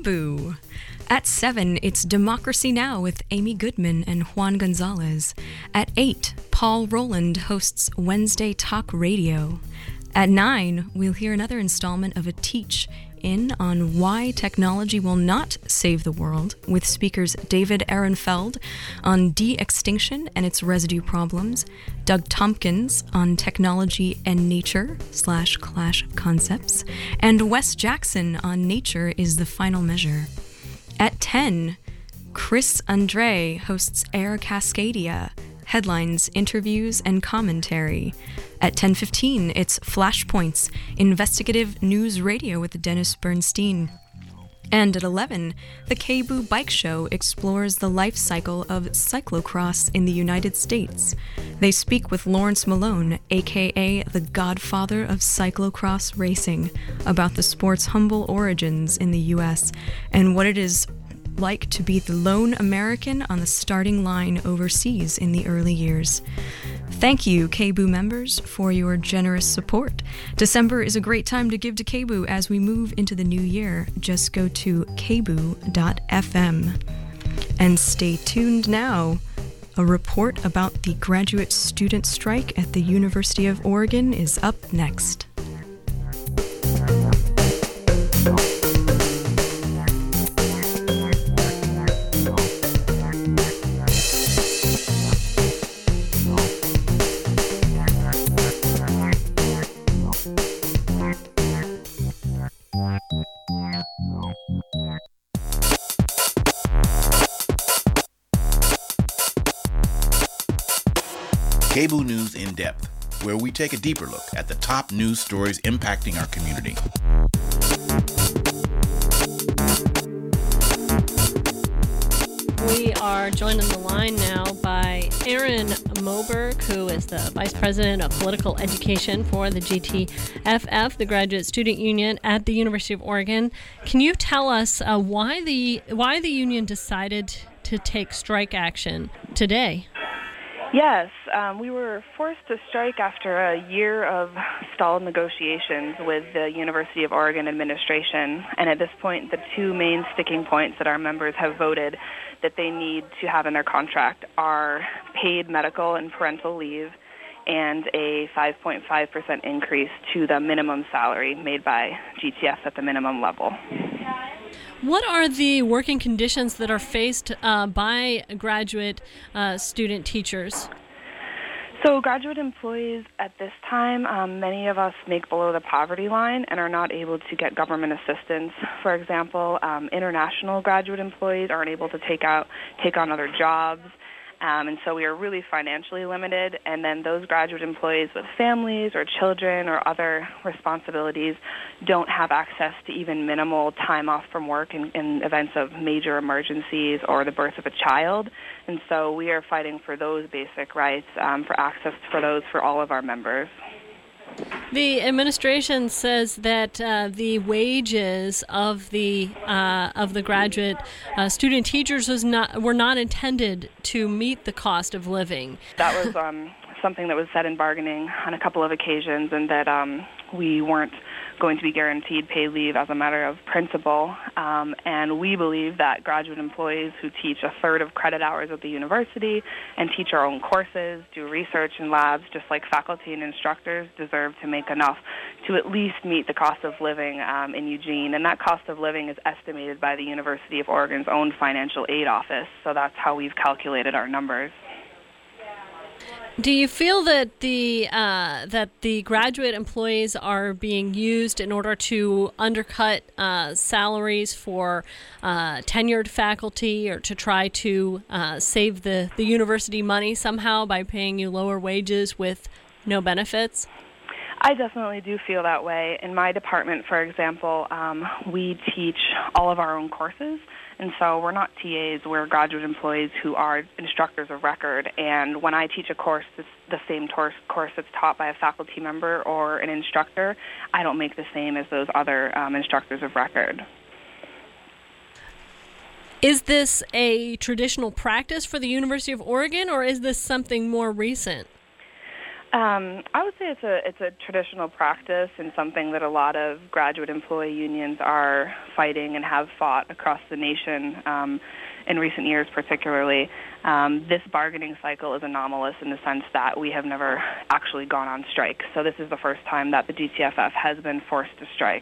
KBOO. At 7, it's Democracy Now! With Amy Goodman and Juan Gonzalez. At 8, Paul Roland hosts Wednesday Talk Radio. At 9, we'll hear another installment of a Teach In on why technology will not save the world, with speakers David Ehrenfeld on de-extinction and its residue problems, Doug Tompkins on technology and nature / clash concepts, and Wes Jackson on nature is the final measure. At 10, Chris Andre hosts Air Cascadia, headlines, interviews, and commentary. At 10:15, it's Flashpoints, investigative news radio with Dennis Bernstein. And at 11, the KBOO Bike Show explores the life cycle of cyclocross in the United States. They speak with Lawrence Malone, aka the godfather of cyclocross racing, about the sport's humble origins in the U.S. and what it is like to be the lone American on the starting line overseas in the early years. Thank you, KBOO members, for your generous support. December is a great time to give to KBOO as we move into the new year. Just go to kboo.fm. And stay tuned now. A report about the graduate student strike at the University of Oregon is up next. KBOO News in Depth, where we take a deeper look at the top news stories impacting our community. We are joined on the line now by Aaron Moberg, who is the Vice President of Political Education for the GTFF, the Graduate Student Union at the University of Oregon. Can you tell us why the union decided to take strike action today? Yes, we were forced to strike after a year of stalled negotiations with the University of Oregon administration. And at this point, the two main sticking points that our members have voted that they need to have in their contract are paid medical and parental leave and a 5.5% increase to the minimum salary made by GTF at the minimum level. What are the working conditions that are faced by graduate student teachers? So graduate employees at this time, many of us make below the poverty line and are not able to get government assistance. For example, international graduate employees aren't able to take on other jobs. And so we are really financially limited. And then those graduate employees with families or children or other responsibilities don't have access to even minimal time off from work in events of major emergencies or the birth of a child. And so we are fighting for those basic rights, for access for those for all of our members. The administration says that the wages of the graduate student teachers were not intended to meet the cost of living. That was something that was said in bargaining on a couple of occasions, and that we weren't going to be guaranteed paid leave as a matter of principle. And we believe that graduate employees who teach a third of credit hours at the university and teach our own courses, do research in labs, just like faculty and instructors, deserve to make enough to at least meet the cost of living in Eugene. And that cost of living is estimated by the University of Oregon's own financial aid office. So that's how we've calculated our numbers. Do you feel that the graduate employees are being used in order to undercut salaries for tenured faculty, or to try to save the university money somehow by paying you lower wages with no benefits? I definitely do feel that way. In my department, for example, we teach all of our own courses. And so we're not TAs, we're graduate employees who are instructors of record. And when I teach a course, it's the same course that's taught by a faculty member or an instructor, I don't make the same as those other instructors of record. Is this a traditional practice for the University of Oregon, or is this something more recent? I would say it's a traditional practice and something that a lot of graduate employee unions are fighting and have fought across the nation in recent years particularly. This bargaining cycle is anomalous in the sense that we have never actually gone on strike. So this is the first time that the GTFF has been forced to strike.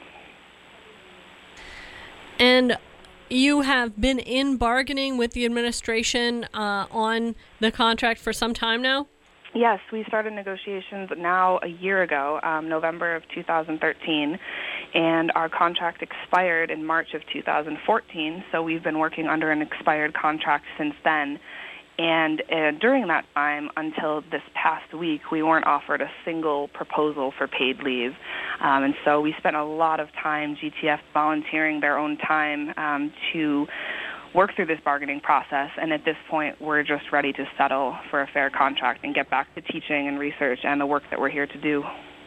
And you have been in bargaining with the administration on the contract for some time now? Yes, we started negotiations now a year ago, November of 2013, and our contract expired in March of 2014, so we've been working under an expired contract since then. And during that time, until this past week, we weren't offered a single proposal for paid leave. And so we spent a lot of time, GTF, volunteering their own time to work through this bargaining process, and at this point we're just ready to settle for a fair contract and get back to teaching and research and the work that we're here to do.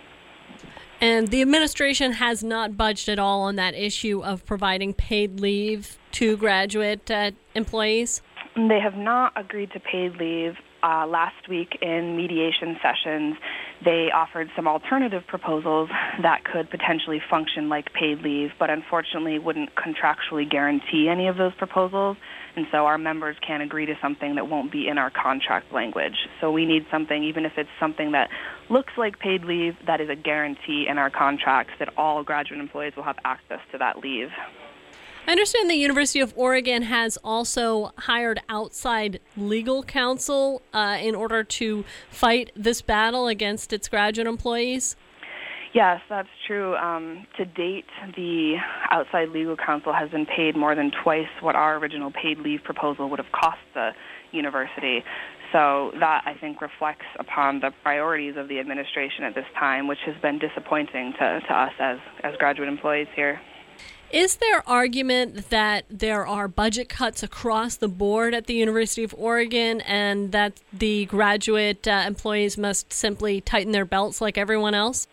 And the administration has not budged at all on that issue of providing paid leave to graduate employees? They have not agreed to paid leave. Last week in mediation sessions, they offered some alternative proposals that could potentially function like paid leave, but unfortunately wouldn't contractually guarantee any of those proposals, and so our members can't agree to something that won't be in our contract language. So we need something, even if it's something that looks like paid leave, that is a guarantee in our contracts that all graduate employees will have access to that leave. I understand the University of Oregon has also hired outside legal counsel in order to fight this battle against its graduate employees. Yes, that's true. To date, the outside legal counsel has been paid more than twice what our original paid leave proposal would have cost the university. So that, I think, reflects upon the priorities of the administration at this time, which has been disappointing to us as graduate employees here. Is there argument that there are budget cuts across the board at the University of Oregon and that the graduate employees must simply tighten their belts like everyone else?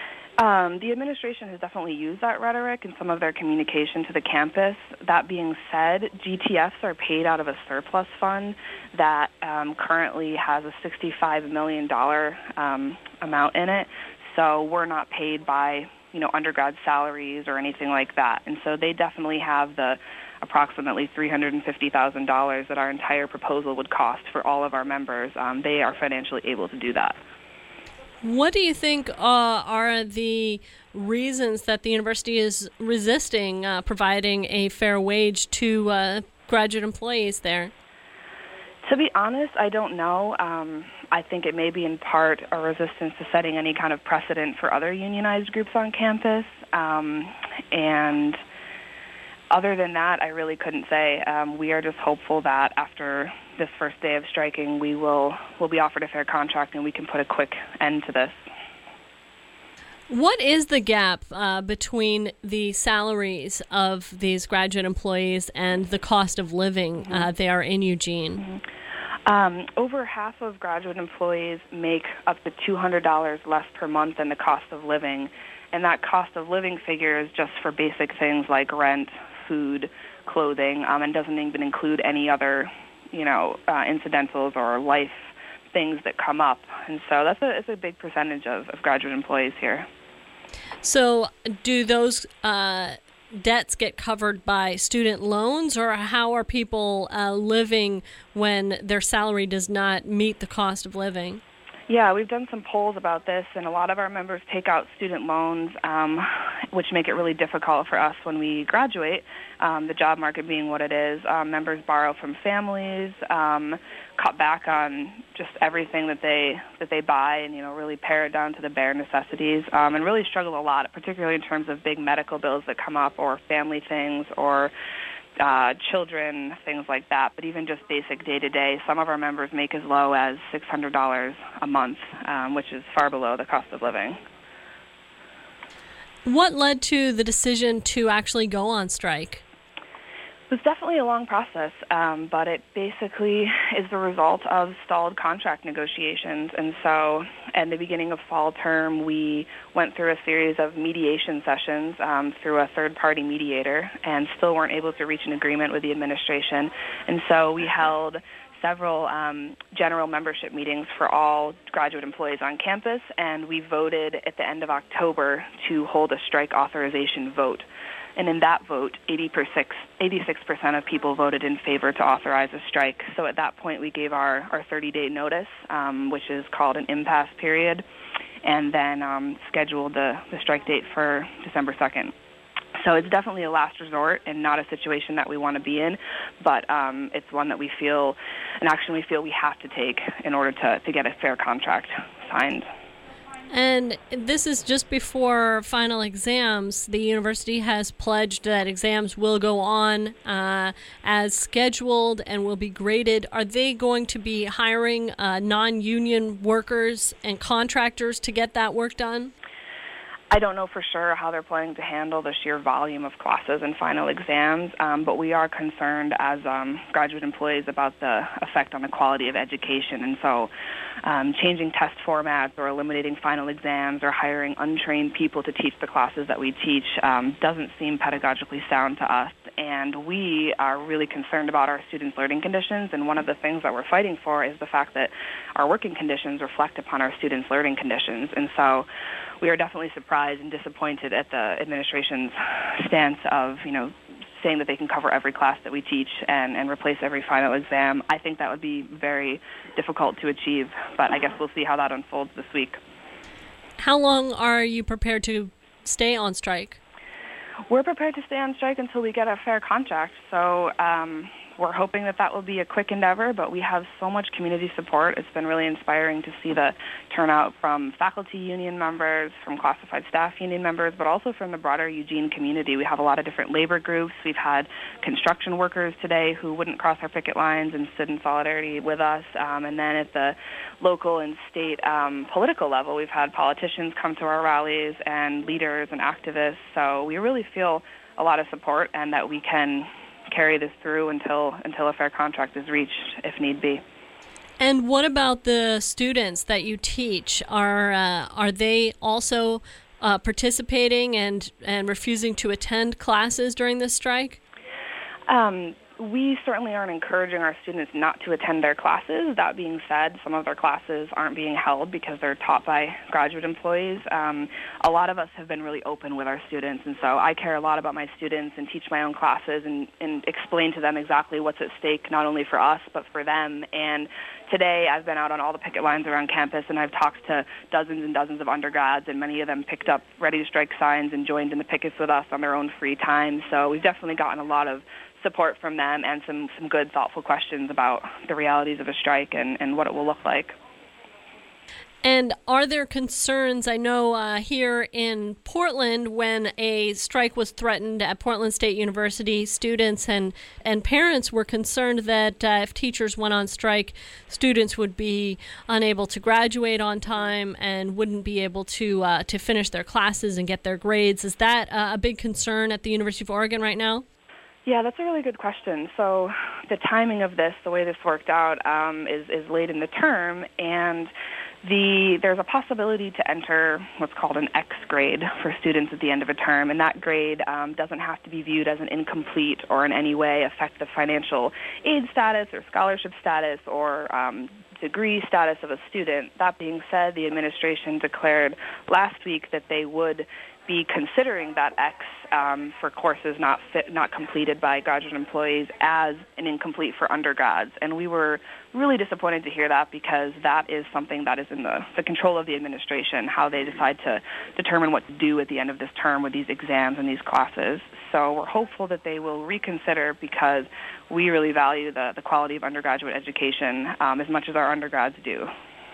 The administration has definitely used that rhetoric in some of their communication to the campus. That being said, GTFs are paid out of a surplus fund that currently has a $65 million amount in it. So we're not paid by undergrad salaries or anything like that. And so they definitely have the approximately $350,000 that our entire proposal would cost for all of our members. They are financially able to do that. What do you think are the reasons that the university is resisting providing a fair wage to graduate employees there? To be honest, I don't know. I think it may be in part a resistance to setting any kind of precedent for other unionized groups on campus. And other than that, I really couldn't say. We are just hopeful that after this first day of striking, we'll be offered a fair contract and we can put a quick end to this. What is the gap between the salaries of these graduate employees and the cost of living there in Eugene? Over half of graduate employees make up to $200 less per month than the cost of living, and that cost of living figure is just for basic things like rent, food, clothing, and doesn't even include any other, incidentals or life things that come up. And so it's a big percentage of graduate employees here. So do those debts get covered by student loans, or how are people living when their salary does not meet the cost of living? Yeah, we've done some polls about this, and a lot of our members take out student loans, which make it really difficult for us when we graduate, the job market being what it is. Members borrow from families, cut back on just everything that they buy, and really pare it down to the bare necessities, and really struggle a lot, particularly in terms of big medical bills that come up, or family things, or children, things like that. But even just basic day-to-day, some of our members make as low as $600 a month, which is far below the cost of living. What led to the decision to actually go on strike? It was definitely a long process, but it basically is the result of stalled contract negotiations. And so at the beginning of fall term, we went through a series of mediation sessions through a third-party mediator and still weren't able to reach an agreement with the administration. And so we held several general membership meetings for all graduate employees on campus, and we voted at the end of October to hold a strike authorization vote. And in that vote, 86% of people voted in favor to authorize a strike. So at that point, we gave our 30-day notice, which is called an impasse period, and then scheduled the strike date for December 2nd. So it's definitely a last resort and not a situation that we want to be in, but it's one that we feel, an action we feel we have to take in order to get a fair contract signed. And this is just before final exams. The university has pledged that exams will go on as scheduled and will be graded. Are they going to be hiring non-union workers and contractors to get that work done? I don't know for sure how they're planning to handle the sheer volume of classes and final exams, but we are concerned as graduate employees about the effect on the quality of education. And so changing test formats or eliminating final exams or hiring untrained people to teach the classes that we teach doesn't seem pedagogically sound to us. And we are really concerned about our students' learning conditions, and one of the things that we're fighting for is the fact that our working conditions reflect upon our students' learning conditions. And so we are definitely surprised and disappointed at the administration's stance of, saying that they can cover every class that we teach and replace every final exam. I think that would be very difficult to achieve, but I guess we'll see how that unfolds this week. How long are you prepared to stay on strike? We're prepared to stay on strike until we get a fair contract. So we're hoping that will be a quick endeavor, but we have so much community support. It's been really inspiring to see the turnout from faculty union members, from classified staff union members, but also from the broader Eugene community. We have a lot of different labor groups. We've had construction workers today who wouldn't cross our picket lines and stood in solidarity with us. And then at the local and state political level, we've had politicians come to our rallies and leaders and activists. So we really feel a lot of support and that we can carry this through until a fair contract is reached, if need be. And what about the students that you teach? Are they also participating and refusing to attend classes during this strike? We certainly aren't encouraging our students not to attend their classes. That being said, some of their classes aren't being held because they're taught by graduate employees. A lot of us have been really open with our students, and so I care a lot about my students and teach my own classes and explain to them exactly what's at stake, not only for us, but for them. And today I've been out on all the picket lines around campus, and I've talked to dozens and dozens of undergrads, and many of them picked up Ready to Strike signs and joined in the pickets with us on their own free time. So we've definitely gotten a lot of support from them and some good, thoughtful questions about the realities of a strike and what it will look like. And are there concerns? I know here in Portland, when a strike was threatened at Portland State University, students and parents were concerned that if teachers went on strike, students would be unable to graduate on time and wouldn't be able to finish their classes and get their grades. Is that a big concern at the University of Oregon right now? Yeah, that's a really good question. So the timing of this, the way this worked out, is late in the term, and there's a possibility to enter what's called an X grade for students at the end of a term, and that grade doesn't have to be viewed as an incomplete or in any way affect the financial aid status or scholarship status or degree status of a student. That being said, the administration declared last week that they would be considering that X for courses not completed by graduate employees as an incomplete for undergrads. And we were really disappointed to hear that because that is something that is in the control of the administration, how they decide to determine what to do at the end of this term with these exams and these classes. So we're hopeful that they will reconsider because we really value the quality of undergraduate education as much as our undergrads do.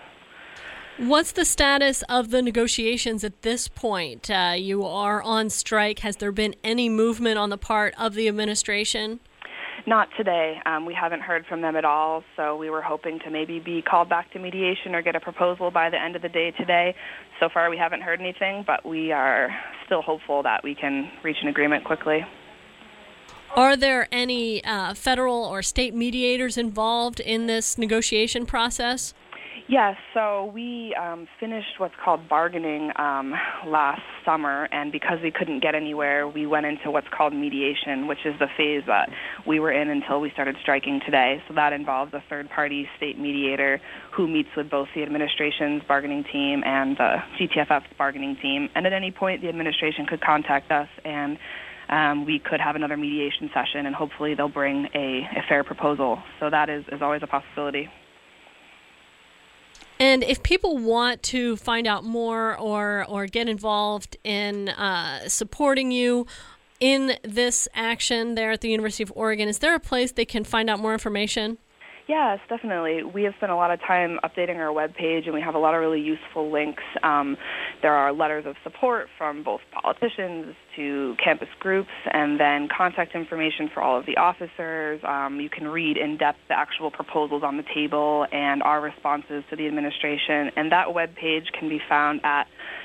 What's the status of the negotiations at this point? You are on strike. Has there been any movement on the part of the administration? Not today. We haven't heard from them at all, so we were hoping to maybe be called back to mediation or get a proposal by the end of the day today. So far we haven't heard anything, but we are still hopeful that we can reach an agreement quickly. Are there any federal or state mediators involved in this negotiation process? Yes, so we finished what's called bargaining last summer, and because we couldn't get anywhere, we went into what's called mediation, which is the phase that we were in until we started striking today. So that involves a third-party state mediator who meets with both the administration's bargaining team and the GTFF's bargaining team, and at any point the administration could contact us and we could have another mediation session, and hopefully they'll bring a fair proposal. So that is always a possibility. And if people want to find out more or get involved in supporting you in this action there at the University of Oregon, is there a place they can find out more information? Yes, definitely. We have spent a lot of time updating our webpage, and we have a lot of really useful links. There are letters of support from both politicians to campus groups, and then contact information for all of the officers. You can read in depth the actual proposals on the table and our responses to the administration. And that webpage can be found at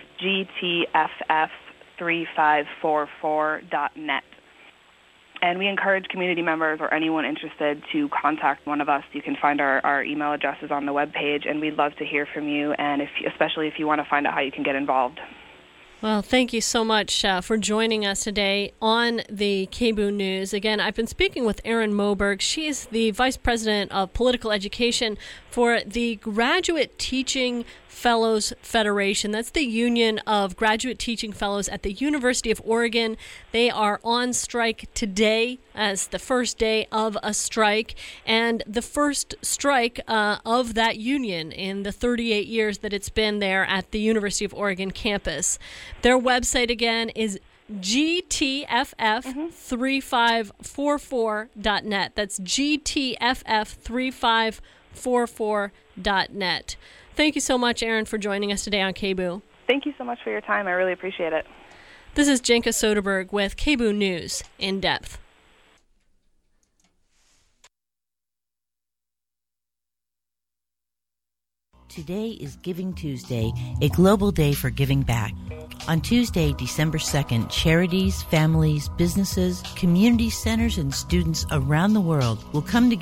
gtff3544.net. And we encourage community members or anyone interested to contact one of us. You can find our email addresses on the webpage, and we'd love to hear from you, and especially if you want to find out how you can get involved. Well, thank you so much for joining us today on the KBOO News. Again, I've been speaking with Erin Moberg. She is the Vice President of Political Education for the Graduate Teaching Fellows Federation. That's the union of graduate teaching fellows at the University of Oregon. They are on strike today as the first day of a strike, and the first strike of that union in the 38 years that it's been there at the University of Oregon campus. Their website again is GTFF3544.net. That's GTFF3544.net. Thank you so much, Erin, for joining us today on KBOO. Thank you so much for your time. I really appreciate it. This is Jenka Soderberg with KBOO News in Depth. Today is Giving Tuesday, a global day for giving back. On Tuesday, December 2nd, charities, families, businesses, community centers, and students around the world will come together